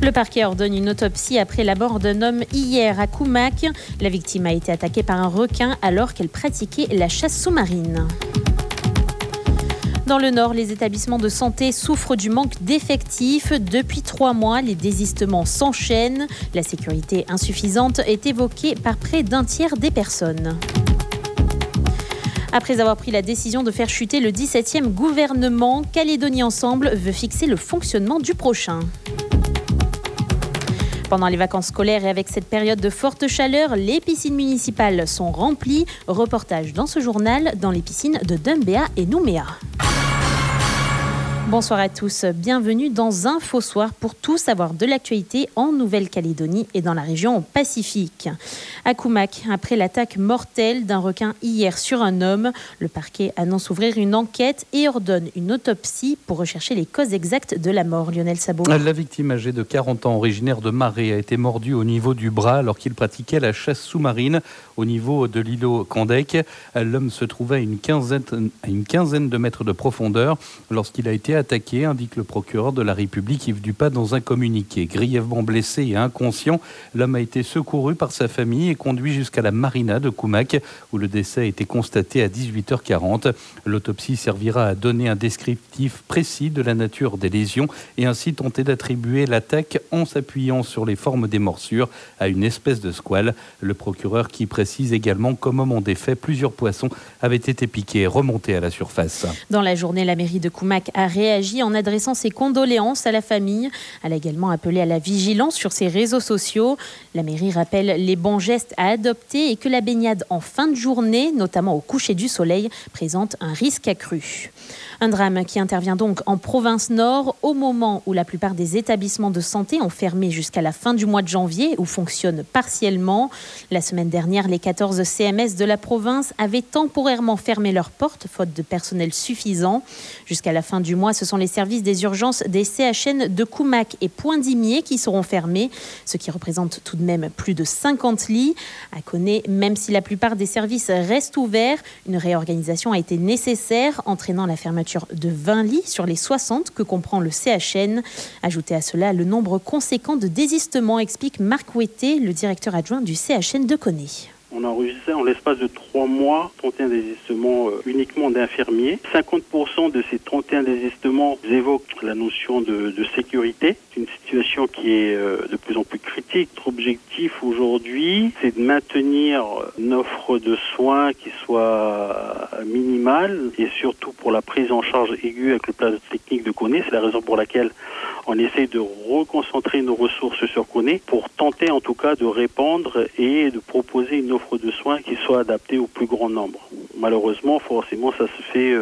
Le parquet ordonne une autopsie après la mort d'un homme hier à Koumak. La victime a été attaquée par un requin alors qu'elle pratiquait la chasse sous-marine. Dans le Nord, les établissements de santé souffrent du manque d'effectifs. Depuis 3 mois, les désistements s'enchaînent. La sécurité insuffisante est évoquée par près d'un tiers des personnes. Après avoir pris la décision de faire chuter le 17e gouvernement, Calédonie Ensemble veut fixer le fonctionnement du prochain. Pendant les vacances scolaires et avec cette période de forte chaleur, les piscines municipales sont remplies. Reportage dans ce journal dans les piscines de Doumbéa et Nouméa. Bonsoir à tous, bienvenue dans Info Soir pour tout savoir de l'actualité en Nouvelle-Calédonie et dans la région Pacifique. À Koumak, après l'attaque mortelle d'un requin hier sur un homme, le parquet annonce ouvrir une enquête et ordonne une autopsie pour rechercher les causes exactes de la mort. Lionel Sabot. La victime âgée de 40 ans, originaire de Marais, a été mordue au niveau du bras alors qu'il pratiquait la chasse sous-marine au niveau de l'îlot Kandek. L'homme se trouvait à une quinzaine de mètres de profondeur lorsqu'il a été attaqué, indique le procureur de la République Yves Dupas dans un communiqué. Grièvement blessé et inconscient, l'homme a été secouru par sa famille et conduit jusqu'à la marina de Koumak où le décès a été constaté à 18h40. L'autopsie servira à donner un descriptif précis de la nature des lésions et ainsi tenter d'attribuer l'attaque en s'appuyant sur les formes des morsures à une espèce de squale. Le procureur qui précise également qu'au moment des faits, plusieurs poissons avaient été piqués et remontés à la surface. Dans la journée, la mairie de Koumak a réagi en adressant ses condoléances à la famille. Elle a également appelé à la vigilance sur ses réseaux sociaux. La mairie rappelle les bons gestes à adopter et que la baignade en fin de journée, notamment au coucher du soleil, présente un risque accru. Un drame qui intervient donc en province nord au moment où la plupart des établissements de santé ont fermé jusqu'à la fin du mois de janvier ou fonctionnent partiellement. La semaine dernière, les 14 CMS de la province avaient temporairement fermé leurs portes faute de personnel suffisant. Jusqu'à la fin du mois, ce sont les services des urgences des CHN de Koumak et Pointe-d'Imier qui seront fermés, ce qui représente tout de même plus de 50 lits. À Koné, même si la plupart des services restent ouverts, une réorganisation a été nécessaire, entraînant la fermeture de 20 lits sur les 60 que comprend le CHN. Ajoutez à cela le nombre conséquent de désistements, explique Marc Ouetté, le directeur adjoint du CHN de Koné. On a enregistré en l'espace de 3 mois 31 désistements uniquement d'infirmiers. 50% de ces 31 désistements évoquent la notion de sécurité. C'est une situation qui est de plus en plus critique. Notre objectif aujourd'hui, c'est de maintenir une offre de soins qui soit minimale et surtout pour la prise en charge aiguë avec le plateau technique de Koné. C'est la raison pour laquelle on essaie de reconcentrer nos ressources sur Koné pour tenter en tout cas de répandre et de proposer une offre de soins qui soit adaptée au plus grand nombre. Malheureusement, forcément, ça se fait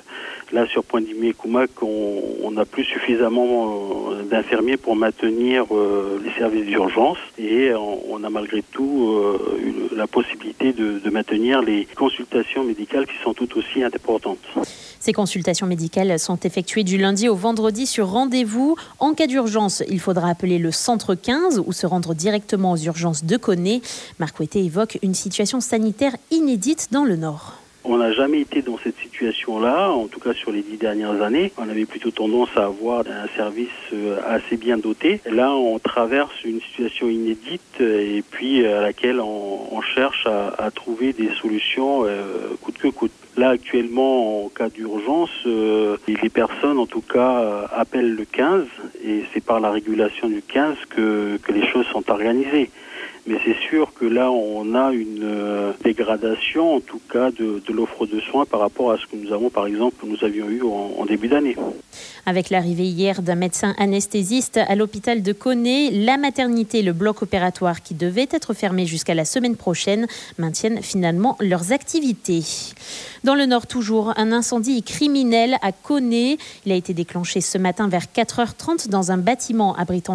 là sur Pointe-d'Imier et Koumak, on n'a plus suffisamment d'infirmiers pour maintenir les services d'urgence et on a malgré tout la possibilité de maintenir les consultations médicales qui sont tout aussi importantes. Ces consultations médicales sont effectuées du lundi au vendredi sur rendez-vous. En cas d'urgence, il faudra appeler le centre 15 ou se rendre directement aux urgences de Koné. Marc Ouetté évoque une situation sanitaire inédite dans le Nord. On n'a jamais été dans cette situation-là, en tout cas sur les 10 dernières années. On avait plutôt tendance à avoir un service assez bien doté. Là, on traverse une situation inédite et puis à laquelle on cherche à trouver des solutions coûte que coûte. Là, actuellement, en cas d'urgence, les personnes, en tout cas, appellent le 15 et c'est par la régulation du 15 que les choses sont organisées. Mais c'est sûr que là, on a une dégradation, en tout cas, de l'offre de soins par rapport à ce que nous avons, par exemple, que nous avions eu en début d'année. Avec l'arrivée hier d'un médecin anesthésiste à l'hôpital de Koné, la maternité et le bloc opératoire qui devaient être fermés jusqu'à la semaine prochaine maintiennent finalement leurs activités. Dans le Nord toujours, un incendie criminel à Koné. Il a été déclenché ce matin vers 4h30 dans un bâtiment abritant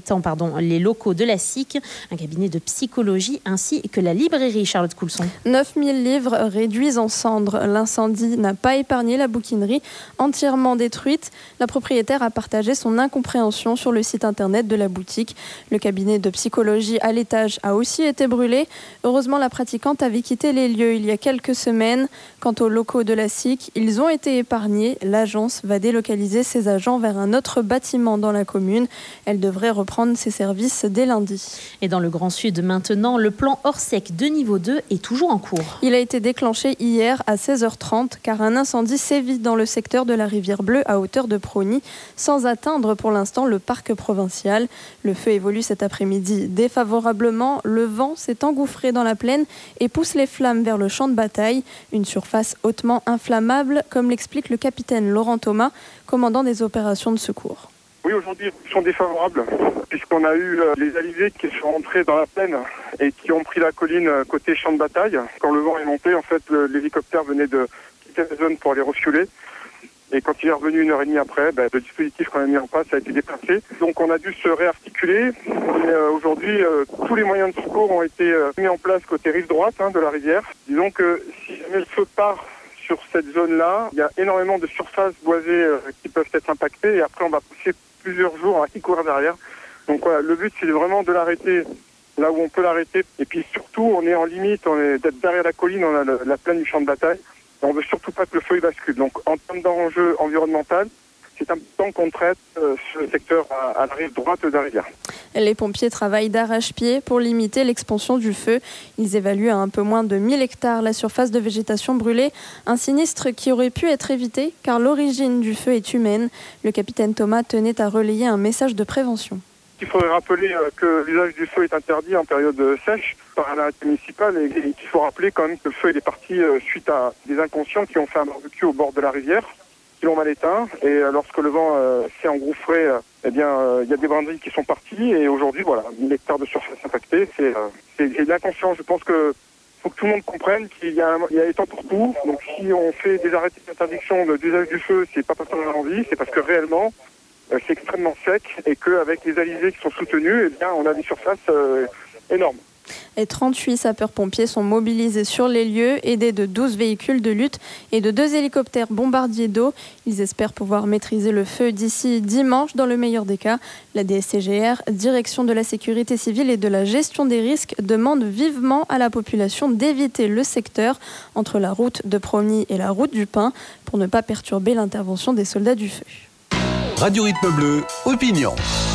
les locaux de la SIC, un cabinet de psychologie ainsi que la librairie. Charlotte Coulson. 9000 livres réduits en cendres. L'incendie n'a pas épargné la bouquinerie, entièrement détruite. La propriétaire a partagé son incompréhension sur le site internet de la boutique. Le cabinet de psychologie à l'étage a aussi été brûlé. Heureusement, la pratiquante avait quitté les lieux il y a quelques semaines. Quant aux locaux de la SIC, ils ont été épargnés. L'agence va délocaliser ses agents vers un autre bâtiment dans la commune. Elle devrait reprendre ses services dès lundi. Et dans le Grand Sud maintenant, le plan Orsec de niveau 2 est toujours en cours. Il a été déclenché hier à 16h30 car un incendie sévit dans le secteur de la Rivière Bleue à hauteur de Prony, sans atteindre pour l'instant le parc provincial. Le feu évolue cet après-midi défavorablement. Le vent s'est engouffré dans la plaine et pousse les flammes vers le champ de bataille. Une surface hautement inflammable, comme l'explique le capitaine Laurent Thomas, commandant des opérations de secours. Oui, aujourd'hui, ils sont défavorables, puisqu'on a eu les alizés qui sont rentrés dans la plaine et qui ont pris la colline côté champ de bataille. Quand le vent est monté, en fait, l'hélicoptère venait de quitter la zone pour aller refueler. Et quand il est revenu 1h30 après, le dispositif qu'on a mis en place a été déplacé. Donc on a dû se réarticuler. Et aujourd'hui, tous les moyens de secours ont été mis en place côté rive droite de la rivière. Disons que si jamais le feu part sur cette zone-là, il y a énormément de surfaces boisées qui peuvent être impactées. Et après, on va passer plusieurs jours à y courir derrière. Donc voilà, le but, c'est vraiment de l'arrêter là où on peut l'arrêter. Et puis surtout, on est en limite, d'être derrière la colline, on a la plaine du champ de bataille. On ne veut surtout pas que le feu bascule. Donc, en termes d'enjeu environnemental, c'est important qu'on traite ce secteur à la rive droite de la rivière. Les pompiers travaillent d'arrache-pied pour limiter l'expansion du feu. Ils évaluent à un peu moins de 1000 hectares la surface de végétation brûlée. Un sinistre qui aurait pu être évité car l'origine du feu est humaine. Le capitaine Thomas tenait à relayer un message de prévention. Il faudrait rappeler que l'usage du feu est interdit en période sèche par l'arrêté municipal et qu'il faut rappeler quand même que le feu est parti suite à des inconscients qui ont fait un barbecue au bord de la rivière, qui l'ont mal éteint. Et lorsque le vent s'est engouffré, il y a des brindilles qui sont parties. Et aujourd'hui, 1000 hectares de surface impactée, c'est de l'inconscient. Je pense que faut que tout le monde comprenne qu'il y a des temps pour tout. Donc si on fait des arrêtés d'interdiction d'usage du feu, c'est pas parce qu'on a envie, c'est parce que réellement, c'est extrêmement sec et qu'avec les alizés qui sont soutenus, on a des surfaces énormes. Et 38 sapeurs-pompiers sont mobilisés sur les lieux, aidés de 12 véhicules de lutte et de 2 hélicoptères bombardiers d'eau. Ils espèrent pouvoir maîtriser le feu d'ici dimanche dans le meilleur des cas. La DSCGR, Direction de la sécurité civile et de la gestion des risques, demande vivement à la population d'éviter le secteur entre la route de Prony et la route du Pin pour ne pas perturber l'intervention des soldats du feu. Radio Rythme Bleu, opinion.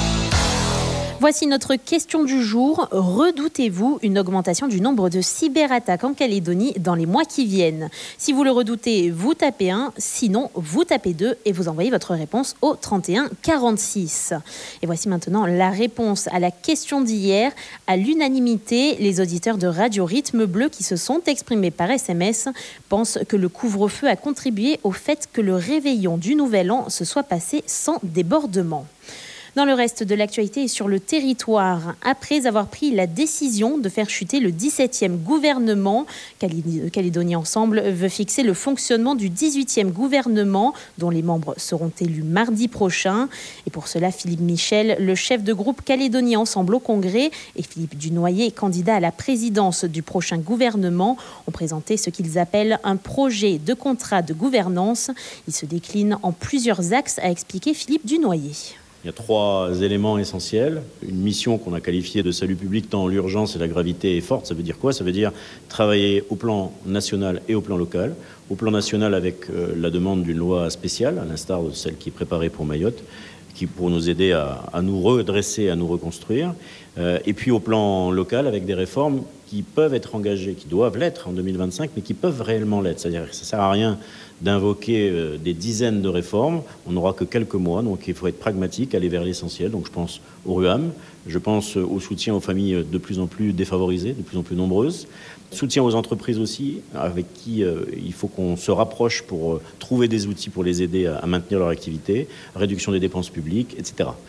Voici notre question du jour. Redoutez-vous une augmentation du nombre de cyberattaques en Calédonie dans les mois qui viennent ? Si vous le redoutez, vous tapez 1, sinon vous tapez 2 et vous envoyez votre réponse au 31 46. Et voici maintenant la réponse à la question d'hier. À l'unanimité, les auditeurs de Radio Rythme Bleu qui se sont exprimés par SMS pensent que le couvre-feu a contribué au fait que le réveillon du Nouvel An se soit passé sans débordement. Dans le reste de l'actualité et sur le territoire, après avoir pris la décision de faire chuter le 17e gouvernement, Calédonie Ensemble veut fixer le fonctionnement du 18e gouvernement, dont les membres seront élus mardi prochain. Et pour cela, Philippe Michel, le chef de groupe Calédonie Ensemble au Congrès, et Philippe Dunoyer, candidat à la présidence du prochain gouvernement, ont présenté ce qu'ils appellent un projet de contrat de gouvernance. Il se décline en plusieurs axes, a expliqué Philippe Dunoyer. Il y a 3 éléments essentiels. Une mission qu'on a qualifiée de salut public tant l'urgence et la gravité est forte. Ça veut dire quoi ? Ça veut dire travailler au plan national et au plan local. Au plan national avec la demande d'une loi spéciale, à l'instar de celle qui est préparée pour Mayotte, qui pour nous aider à nous redresser, à nous reconstruire. Et puis au plan local avec des réformes qui peuvent être engagées, qui doivent l'être en 2025, mais qui peuvent réellement l'être. C'est-à-dire que ça ne sert à rien d'invoquer des dizaines de réformes. On n'aura que quelques mois, donc il faut être pragmatique, aller vers l'essentiel. Donc je pense au RUAM, je pense au soutien aux familles de plus en plus défavorisées, de plus en plus nombreuses. Soutien aux entreprises aussi, avec qui il faut qu'on se rapproche pour trouver des outils pour les aider à maintenir leur activité, réduction des dépenses publiques, etc.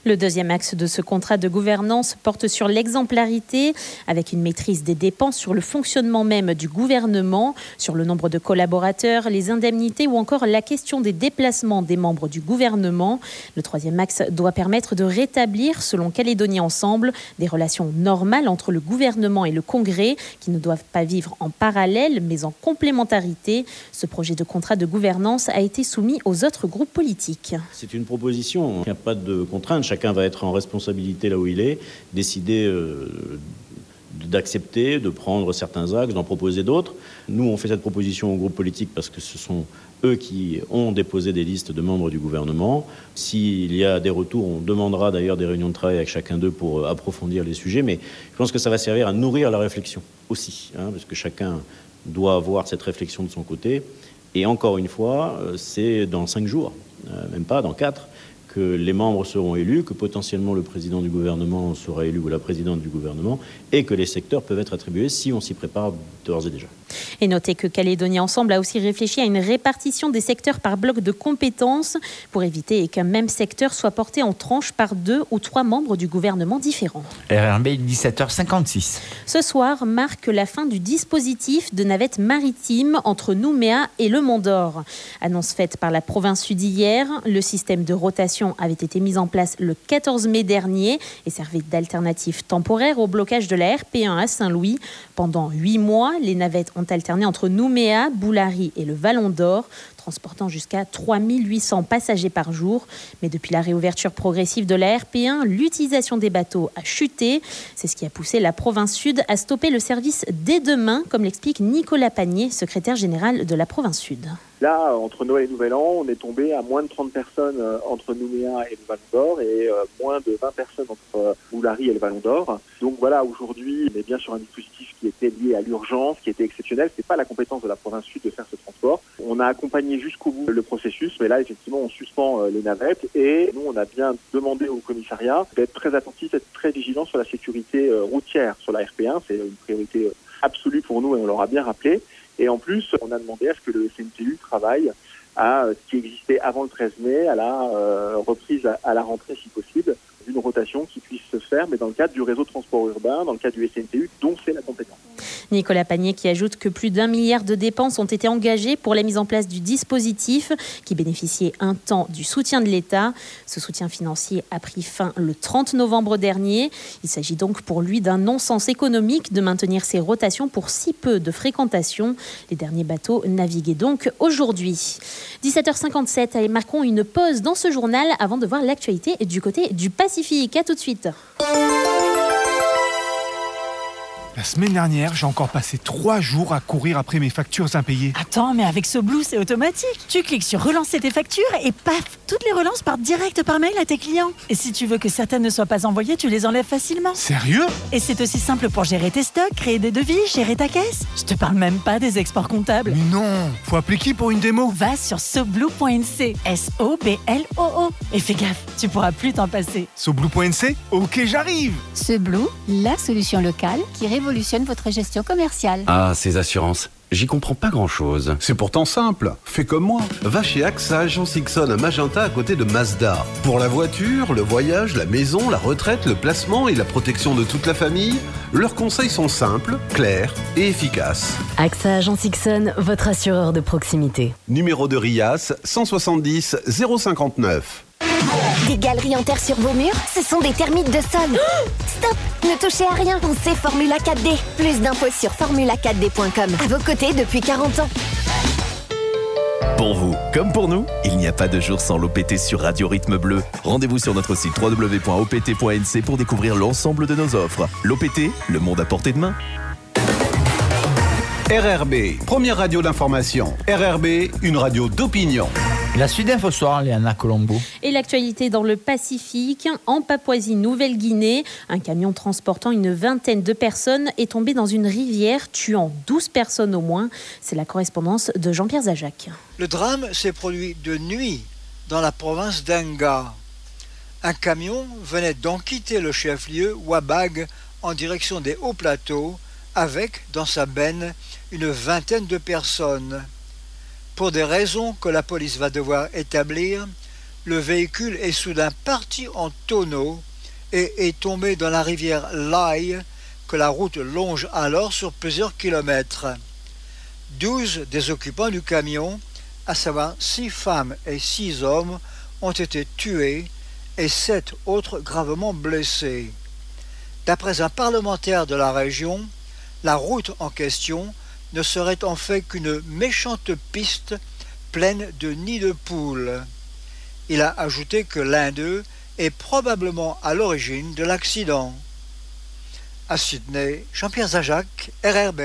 Le deuxième axe de ce contrat de gouvernance porte sur l'exemplarité, avec une maîtrise des dépenses sur le fonctionnement même du gouvernement, sur le nombre de collaborateurs, les indemnités ou encore la question des déplacements des membres du gouvernement. Le troisième axe doit permettre de rétablir, selon Calédonie Ensemble, des relations normales entre le gouvernement et le Congrès, qui ne doivent pas vivre en parallèle, mais en complémentarité. Ce projet de contrat de gouvernance a été soumis aux autres groupes politiques. C'est une proposition, il n'y a pas de contrainte. Chacun va être en responsabilité là où il est, décider d'accepter, de prendre certains axes, d'en proposer d'autres. Nous, on fait cette proposition aux groupes politiques parce que ce sont eux qui ont déposé des listes de membres du gouvernement. S'il y a des retours, on demandera d'ailleurs des réunions de travail avec chacun d'eux pour approfondir les sujets, mais je pense que ça va servir à nourrir la réflexion aussi, parce que chacun doit avoir cette réflexion de son côté. Et encore une fois, c'est dans 5 jours, même pas, dans 4, que les membres seront élus, que potentiellement le président du gouvernement sera élu ou la présidente du gouvernement, et que les secteurs peuvent être attribués si on s'y prépare d'ores et déjà. Et notez que Calédonie Ensemble a aussi réfléchi à une répartition des secteurs par bloc de compétences pour éviter qu'un même secteur soit porté en tranches par 2 ou 3 membres du gouvernement différents. RRB 17h56. Ce soir marque la fin du dispositif de navette maritime entre Nouméa et le Mont d'Or. Annonce faite par la province sud hier, le système de rotation avait été mis en place le 14 mai dernier et servait d'alternative temporaire au blocage de la RP1 à Saint-Louis. Pendant 8 mois, les navettes ont alterné entre Nouméa, Boulari et le Vallon d'Or, transportant jusqu'à 3800 passagers par jour. Mais depuis la réouverture progressive de la RP1, l'utilisation des bateaux a chuté. C'est ce qui a poussé la province sud à stopper le service dès demain, comme l'explique Nicolas Pagnier, secrétaire général de la province sud. Là, entre Noël et Nouvel An, on est tombé à moins de 30 personnes entre Nouméa et le Vallon d'Or et moins de 20 personnes entre Boulari et le Vallon d'Or. Donc voilà, aujourd'hui, on est bien sur un dispositif qui était lié à l'urgence, qui était exceptionnel. C'est pas la compétence de la province sud de faire ce transport. On a accompagné jusqu'au bout le processus, mais là, effectivement, on suspend les navettes et nous, on a bien demandé au commissariat d'être très attentif, d'être très vigilant sur la sécurité routière sur la RP1. C'est une priorité absolue pour nous et on leur a bien rappelé. Et en plus, on a demandé à ce que le SNTU travaille à ce qui existait avant le 13 mai, à la reprise à la rentrée si possible, d'une rotation qui puisse se faire, mais dans le cadre du réseau de transport urbain, dans le cadre du SNTU, dont c'est la compétence. Nicolas Pagnier qui ajoute que plus d'1 milliard de dépenses ont été engagées pour la mise en place du dispositif qui bénéficiait un temps du soutien de l'État. Ce soutien financier a pris fin le 30 novembre dernier. Il s'agit donc pour lui d'un non-sens économique de maintenir ces rotations pour si peu de fréquentation. Les derniers bateaux naviguaient donc aujourd'hui. 17h57, allez, marquons une pause dans ce journal avant de voir l'actualité du côté du Pacifique. À tout de suite. La semaine dernière, j'ai encore passé 3 jours à courir après mes factures impayées. Attends, mais avec SoBlue, c'est automatique. Tu cliques sur relancer tes factures et paf, toutes les relances partent direct par mail à tes clients. Et si tu veux que certaines ne soient pas envoyées, tu les enlèves facilement. Sérieux ? Et c'est aussi simple pour gérer tes stocks, créer des devis, gérer ta caisse. Je te parle même pas des exports comptables. Mais non, faut appeler qui pour une démo ? Va sur soblue.nc, SOBLOO. Et fais gaffe, tu pourras plus t'en passer. soblue.nc ? Ok, j'arrive. SoBlue, la solution locale qui révolutionne votre gestion commerciale. Ah, ces assurances. J'y comprends pas grand-chose. C'est pourtant simple. Fais comme moi. Va chez AXA Agence Ixon à Magenta à côté de Mazda. Pour la voiture, le voyage, la maison, la retraite, le placement et la protection de toute la famille, leurs conseils sont simples, clairs et efficaces. AXA Agence Ixon, votre assureur de proximité. Numéro de RIAS 170 059. Des galeries en terre sur vos murs, ce sont des termites de sol. Stop! Ne touchez à rien, pensez Formula 4D. Plus d'infos sur formula4d.com. À vos côtés depuis 40 ans. Pour vous, comme pour nous, il n'y a pas de jour sans l'OPT sur Radio Rythme Bleu. Rendez-vous sur notre site www.opt.nc pour découvrir l'ensemble de nos offres. L'OPT, le monde à portée de main. RRB, première radio d'information. RRB, une radio d'opinion. La Sud Info Soir, Léana Colombo. Et l'actualité dans le Pacifique, en Papouasie-Nouvelle-Guinée, un camion transportant une vingtaine de personnes est tombé dans une rivière, tuant 12 personnes au moins. C'est la correspondance de Jean-Pierre Zajac. Le drame s'est produit de nuit dans la province d'Enga. Un camion venait d'en quitter le chef-lieu Wabag en direction des hauts plateaux avec, dans sa benne, une vingtaine de personnes. Pour des raisons que la police va devoir établir, Le véhicule est soudain parti en tonneau et est tombé dans la rivière Laye, que la route longe alors sur plusieurs kilomètres. 12 des occupants du camion, à savoir 6 femmes et 6 hommes, ont été tués et 7 autres gravement blessés. D'après un parlementaire de la région, la route en question ne serait en fait qu'une méchante piste pleine de nids de poules. Il a ajouté que l'un d'eux est probablement à l'origine de l'accident. À Sydney, Jean-Pierre Zajac, RRB.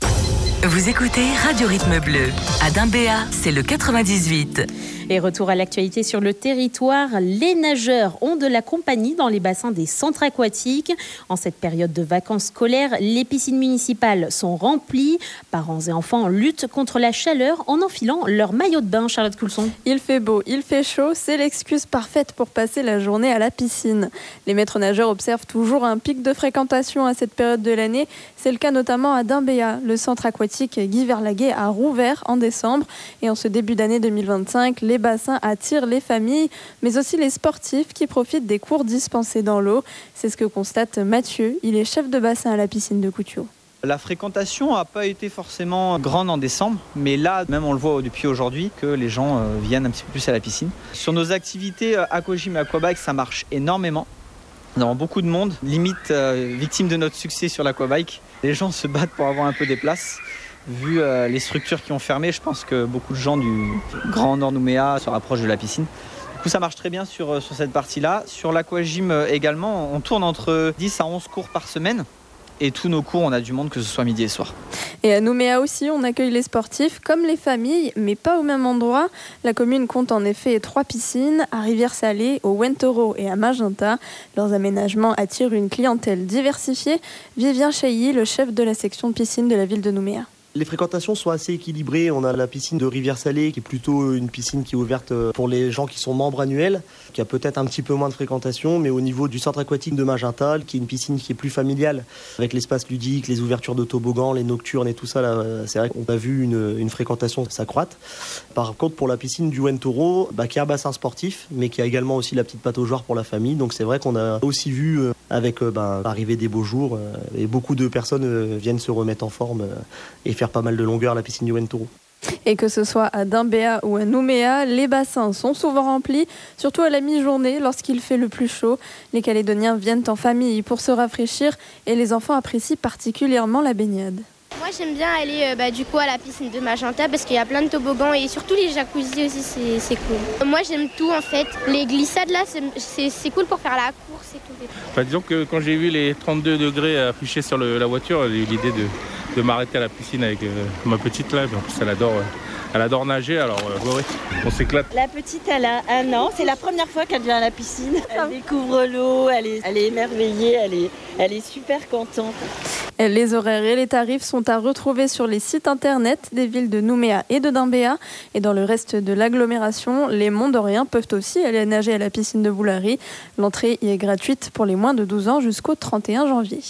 Vous écoutez Radio Rythme Bleu. À Dimbéa, c'est le 98. Et retour à l'actualité sur le territoire, les nageurs ont de la compagnie dans les bassins des centres aquatiques. En cette période de vacances scolaires, les piscines municipales sont remplies. Parents et enfants luttent contre la chaleur en enfilant leur maillot de bain. Charlotte Coulson. Il fait beau, il fait chaud, c'est l'excuse parfaite pour passer la journée à la piscine. Les maîtres nageurs observent toujours un pic de fréquentation à cette période de l'année. C'est le cas notamment à Dimbéa. Le centre aquatique Guy Verlaguet a rouvert en décembre. Et en ce début d'année 2025, les bassins attirent les familles, mais aussi les sportifs qui profitent des cours dispensés dans l'eau. C'est ce que constate Mathieu. Il est chef de bassin à la piscine de Coutiaux. La fréquentation n'a pas été forcément grande en décembre, mais là, même on le voit depuis aujourd'hui, que les gens viennent un petit peu plus à la piscine. Sur nos activités aquagym et aquabike, ça marche énormément. Nous avons beaucoup de monde, limite victime de notre succès sur l'aquabike. Les gens se battent pour avoir un peu des places. Vu les structures qui ont fermé, je pense que beaucoup de gens du Grand Nord Nouméa se rapprochent de la piscine. Du coup, ça marche très bien sur cette partie-là. Sur l'aquagym également, on tourne entre 10 à 11 cours par semaine. Et tous nos cours, on a du monde, que ce soit midi et soir. Et à Nouméa aussi, on accueille les sportifs comme les familles, mais pas au même endroit. La commune compte en effet 3 piscines, à Rivière-Salée, au Wentoro et à Magenta. Leurs aménagements attirent une clientèle diversifiée. Vivien Chailly, le chef de la section de piscine de la ville de Nouméa. Les fréquentations sont assez équilibrées. On a la piscine de Rivière-Salée qui est plutôt une piscine qui est ouverte pour les gens qui sont membres annuels, qui a peut-être un petit peu moins de fréquentation, mais au niveau du centre aquatique de Magenta, qui est une piscine qui est plus familiale, avec l'espace ludique, les ouvertures de toboggan, les nocturnes et tout ça, là, c'est vrai qu'on a vu une fréquentation s'accroître. Par contre, pour la piscine du Wentoro, qui est un bassin sportif, mais qui a également aussi la petite pataugeoire pour la famille, donc c'est vrai qu'on a aussi vu avec l'arrivée des beaux jours, et beaucoup de personnes viennent se remettre en forme et faire pas mal de longueur à la piscine du Wentoro. Et que ce soit à Dimbéa ou à Nouméa, les bassins sont souvent remplis, surtout à la mi-journée lorsqu'il fait le plus chaud. Les Calédoniens viennent en famille pour se rafraîchir et les enfants apprécient particulièrement la baignade. Moi j'aime bien aller du coup à la piscine de Magenta parce qu'il y a plein de toboggans et surtout les jacuzzi aussi, c'est cool. Moi j'aime tout en fait. Les glissades là c'est cool pour faire la course et tout. Disons que quand j'ai vu les 32 degrés affichés sur la voiture, j'ai eu l'idée de m'arrêter à la piscine avec ma petite là. En plus elle adore nager, alors ouais, on s'éclate. La petite elle a 1 an, c'est la première fois qu'elle vient à la piscine. Elle découvre l'eau, elle est émerveillée, elle est super contente. Les horaires et les tarifs sont à retrouver sur les sites internet des villes de Nouméa et de Dimbéa. Et dans le reste de l'agglomération, les Mondoriens peuvent aussi aller nager à la piscine de Boulary. L'entrée y est gratuite pour les moins de 12 ans jusqu'au 31 janvier.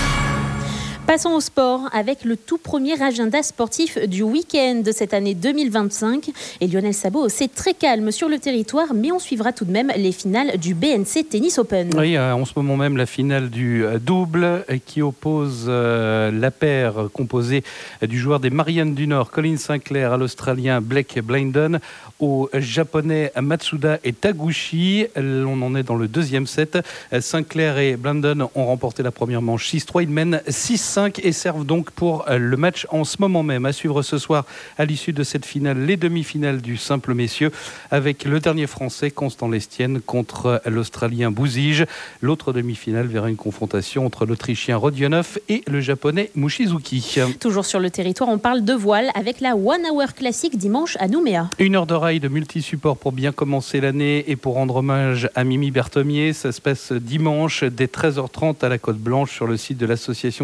Passons au sport avec le tout premier agenda sportif du week-end de cette année 2025. Et Lionel Sabot, c'est très calme sur le territoire, mais on suivra tout de même les finales du BNC Tennis Open. Oui, en ce moment même, la finale du double qui oppose la paire composée du joueur des Mariannes du Nord, Colin Sinclair, à l'Australien Blake Blinden, aux Japonais Matsuda et Taguchi. On en est dans le deuxième set. Sinclair et Blinden ont remporté la première manche 6-3. Ils mènent 6-5 et servent donc pour le match en ce moment même. À suivre ce soir, à l'issue de cette finale, les demi-finales du simple messieurs avec le dernier français, Constant Lestienne, contre l'Australien Bouzige. L'autre demi-finale verra une confrontation entre l'Autrichien Rodionov et le Japonais Mushizuki. Toujours sur le territoire, on parle de voile avec la One Hour Classic dimanche à Nouméa. 1 heure de rail de multi-support pour bien commencer l'année et pour rendre hommage à Mimi Berthomier. Ça se passe dimanche dès 13h30 à la Côte Blanche sur le site de l'association calédonienne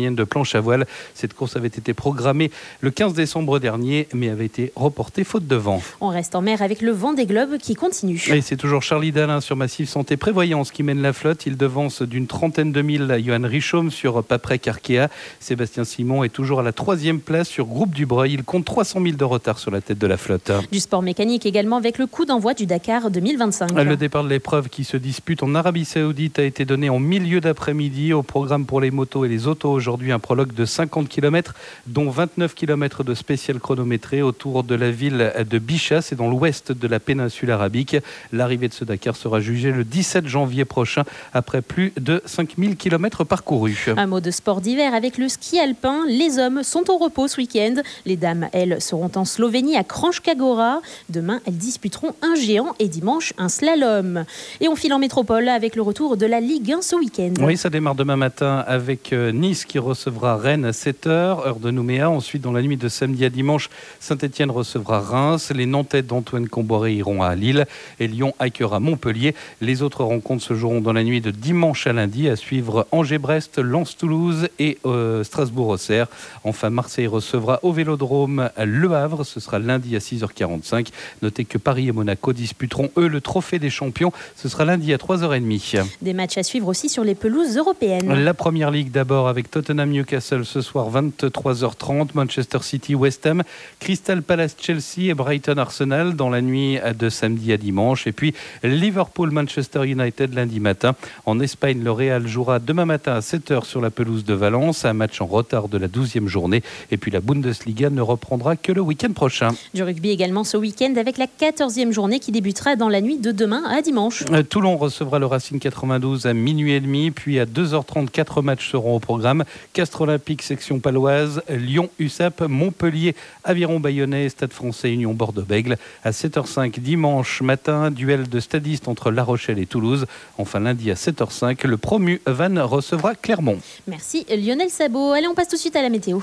méditerranéenne de planche à voile. Cette course avait été programmée le 15 décembre dernier, mais avait été reportée faute de vent. On reste en mer avec le Vendée Globe qui continue. Et c'est toujours Charlie Dalin sur Massif Santé Prévoyance qui mène la flotte. Il devance d'une trentaine de milles Johan Richaume sur Paprec Arkea. Sébastien Simon est toujours à la 3e place sur Groupe du Breuil. Il compte 300 000 de retard sur la tête de la flotte. Du sport mécanique également avec le coup d'envoi du Dakar 2025. Le départ de l'épreuve qui se dispute en Arabie Saoudite a été donné en milieu d'après-midi. Au programme pour les motos et les autos aujourd'hui, un prologue de 50 km, dont 29 km de spécial chronométré autour de la ville de Bichat, c'est dans l'ouest de la péninsule arabique. L'arrivée de ce Dakar sera jugée le 17 janvier prochain après plus de 5000 km parcourus. Un mot de sport d'hiver avec le ski alpin. Les hommes sont au repos ce week-end. Les dames, elles, seront en Slovénie à Kranjska Gora. Demain, elles disputeront un géant et dimanche un slalom. Et on file en métropole avec le retour de la Ligue 1 ce week-end. Oui, ça démarre demain matin avec Nice qui recevra Rennes à 7h, heure de Nouméa. Ensuite, dans la nuit de samedi à dimanche, Saint-Etienne recevra Reims. Les Nantais d'Antoine Comboré iront à Lille et Lyon accueillera Montpellier. Les autres rencontres se joueront dans la nuit de dimanche à lundi. À suivre Angers-Brest, Lens-Toulouse et Strasbourg-Auxerre. Enfin, Marseille recevra au Vélodrome Le Havre. Ce sera lundi à 6h45. Notez que Paris et Monaco disputeront, eux, le trophée des champions. Ce sera lundi à 3h30. Des matchs à suivre aussi sur les pelouses européennes. La Première Ligue d'abord avec Tottenham-Newcastle ce soir 23h30. Manchester City-West Ham. Crystal Palace-Chelsea et Brighton-Arsenal dans la nuit de samedi à dimanche. Et puis Liverpool-Manchester United lundi matin. En Espagne, le Real jouera demain matin à 7h sur la pelouse de Valence. Un match en retard de la 12e journée. Et puis la Bundesliga ne reprendra que le week-end prochain. Du rugby également ce week-end avec la 14e journée qui débutera dans la nuit de demain à dimanche. Toulon recevra le Racing 92 à minuit et demi. Puis à 2h30, 4 matchs seront au programme. Castres Olympique, section paloise. Lyon, USAP, Montpellier, Aviron Bayonnais, Stade Français, Union Bordeaux-Bègles. À 7h05 dimanche matin, duel de stadistes entre La Rochelle et Toulouse. Enfin lundi à 7h05, le promu Vannes recevra Clermont. Merci Lionel Sabot. Allez, on passe tout de suite à la météo.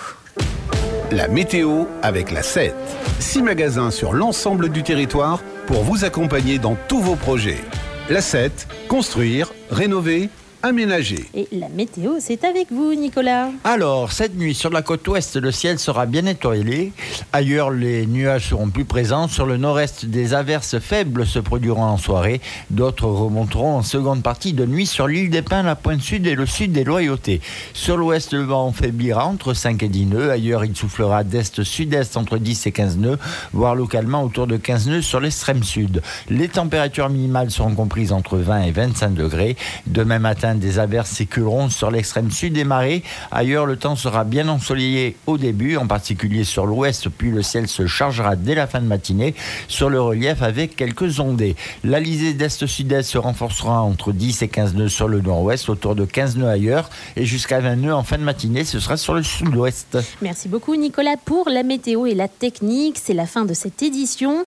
La météo avec la 7. 6 magasins sur l'ensemble du territoire pour vous accompagner dans tous vos projets. La 7, construire, rénover, aménager. Et la météo, c'est avec vous, Nicolas. Alors, cette nuit, sur la côte ouest, le ciel sera bien étoilé. Ailleurs, les nuages seront plus présents. Sur le nord-est, des averses faibles se produiront en soirée. D'autres remonteront en seconde partie de nuit sur l'île des Pins, la pointe sud et le sud des Loyautés. Sur l'ouest, le vent faiblira entre 5 et 10 nœuds. Ailleurs, il soufflera d'est-sud-est entre 10 et 15 nœuds, voire localement autour de 15 nœuds sur l'extrême sud. Les températures minimales seront comprises entre 20 et 25 degrés. Demain matin, des averses s'éculeront sur l'extrême sud des marais. Ailleurs, le temps sera bien ensoleillé au début, en particulier sur l'ouest, puis le ciel se chargera dès la fin de matinée sur le relief avec quelques ondées. L'alizé d'est-sud-est se renforcera entre 10 et 15 nœuds sur le nord-ouest, autour de 15 nœuds ailleurs, et jusqu'à 20 nœuds en fin de matinée, ce sera sur le sud-ouest. Merci beaucoup Nicolas pour la météo et la technique. C'est la fin de cette édition.